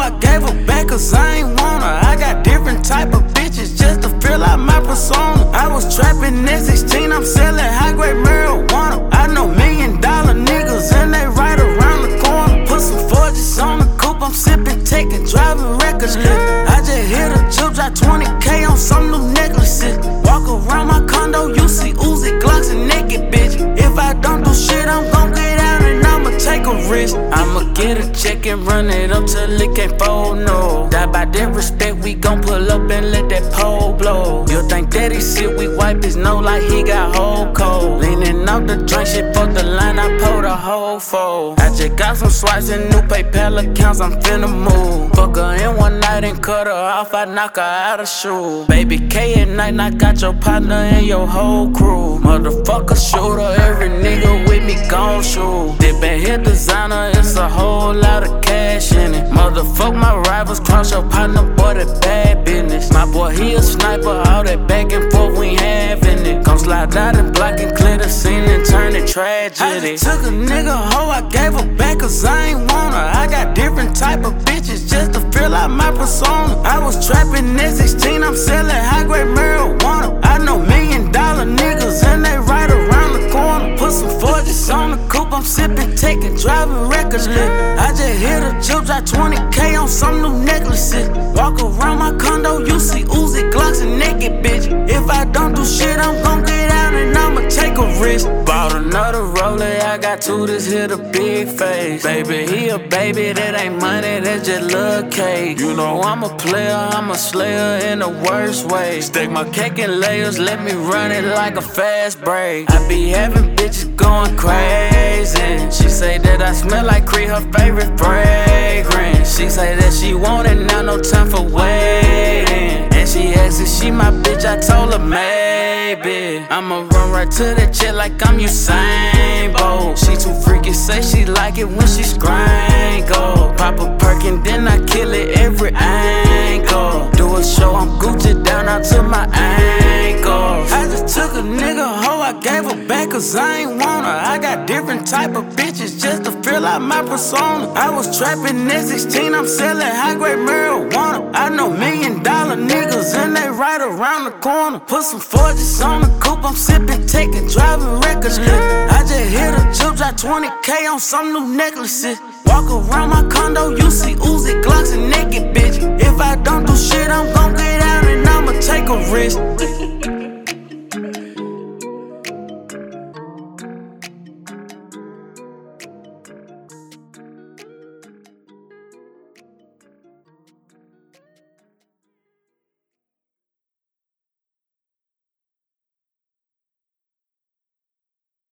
I gave her back cause I ain't want her. I got different type of bitches just to fill out my persona. I was trapping at 16, I'm selling high-grade marijuana. I know $1 million niggas and they right around the corner. Put some forges on the coupe, I'm sipping, taking, driving records. I just hit a jump, drop 20K on some new necklaces. Walk around my condo, you see Uzi, Glocks, and naked bitch. If I don't do shit, I'm gon' get out and I'ma take a risk. I'ma get a check and run it up till it can't fold, no. Die by that respect, we gon' pull up and let that pole blow. You think that he shit, we wipe his nose like he got whole cold. Leaning off the drink, shit for the line, I pulled a whole fold. I just got some swipes and new PayPal accounts, I'm finna move. Fuck her in one night and cut her off, I knock her out of shoe. Baby K at night, knock out your partner and your whole crew. Motherfucker shooter, every nigga with me gon' shoot. Dippin' hit designer, it's a whole lot of cash in it. Motherfuck my rivals, cross your partner, boy, that bad business. My boy, he a sniper, all that back and forth, we having it. Gon' slide out and block and clear the scene and turn it tragedy. I just took a nigga hoe, I gave her back cause I ain't want her. I got different type of bitches just to fill out my persona. I was trapping at 16, I'm selling high-grade marijuana. I know $1 million niggas and they right around the corner. Put some forges on the coupe, I'm sipping, taking, driving records. I just hit a jump, drop 20K on some new necklaces. Walk around my condo, you see Uzi, Glocks, and naked bitch. If I don't do shit, I'm gon' get out and I'ma take a risk. Bought another roller, I got two, this here the big face. Baby, he a baby, that ain't money, that's just lil' cake. You know I'm a player, I'm a slayer in the worst way. Stack my cake in layers, let me run it like a fast break. I be having bitches going crazy. She say that I smell like Creed, her favorite fragrance. She say that she want it now, no time for waiting. And she asks if she my bitch, I told her maybe. I'ma run right to the jet like I'm Usain Bolt. She too freaky, say she like it when she scrangle. Pop a perk and then I kill it every angle. Do a show, I'm Gucci down out to my ankles. I just took a nigga hoe, I gave her back cause I ain't want her. I got different type of bitches just to fill out my persona. I was trapping at 16, I'm selling high-grade marijuana. I know $1 million niggas and they right around the corner. Put some forges on the coupe, I'm sipping, taking, driving records. I just hit a jump, drop 20K on some new necklaces. Walk around my condo, you see Uzi, Glocks, and naked bitch. If I don't do shit, I'm gon' get out and I'ma take a risk.